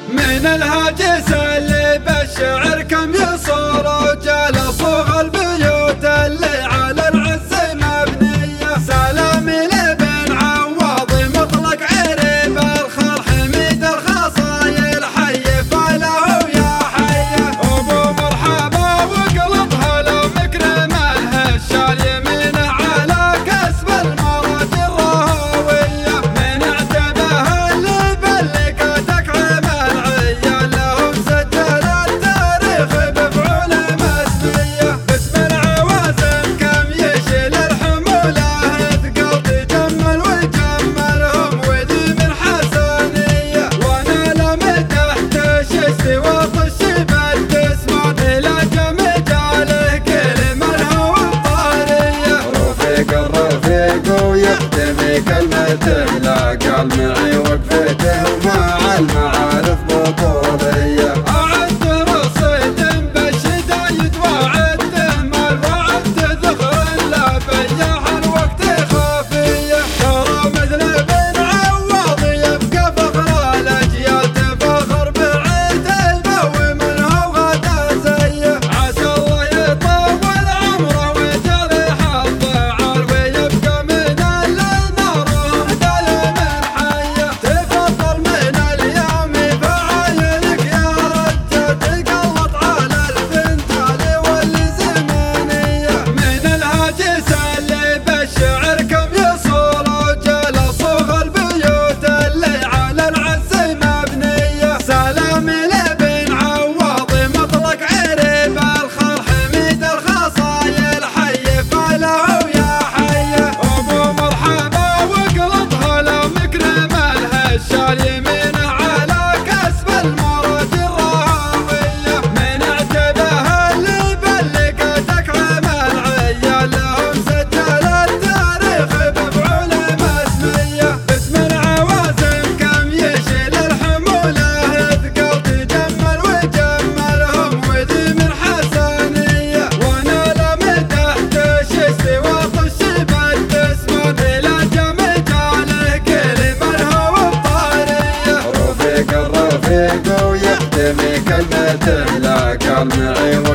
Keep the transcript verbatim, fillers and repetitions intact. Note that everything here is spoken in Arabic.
من الهاجس اللي بالشعر كم يصور وجال صوغ البيوت اللي على العز مبنية. سلامي لابن عوض مطلق عريب الخال حميد الخصايل حي فله يا حيه. ابو مرحبا وقلبها لو مكرم الهشال يمينه على كسب المراد الرهويه. من اعتبه اللي بلقتك عمل عيال لهم سجل التاريخ بفعول مسميه. باسم العوازم كم يشيل الحموله ثقل تجمل ويجملهم وذي من حسنيه. وانا لمدح تشس وطش بالتسمع الى جمجاله كل منها وطاريه. رفيق الرفيق ويختمي كلمته لا قال معي وقفته ومع المعارف بطوليه. أعد رصيد بالشدايد وعدته مال وعدته ذخر لا بياح الوقت خافيه. ترى مثل ابن عوض يبقى فخر الاجيال تفاخر بعيد البو منه وغدا زيه. عسى الله يطول عمره ويجعل حظه عال ويبقى من النار اهدل من حيه. تفضل من اليوم فعايلك يا رجال تقلط على الفنتال والزمانيه. من الهاجس اللي بالشعر كم يصول وجال صوغ البيوت اللي على العز مبنيه. سلامي لابن عوض مطلق عريب الخال حميد الخصايل حي فله يا حيه. ابو مرحبا وقلبها لو مكرم الهشال يمينه على كسب المراد الرهويه. من اعتبه اللي بلقتك عمل عيال لهم سجل التاريخ بفعول مسميه. باسم العوازم كم يشيل الحموله ثقل تجمل ويجملهم وذي من حسنيه. وانا لمدح تشس وطش بالتسمع الى جمجاله كل منها وطاريه. رفيق الرفيق ويختمي كلمته لا قال معي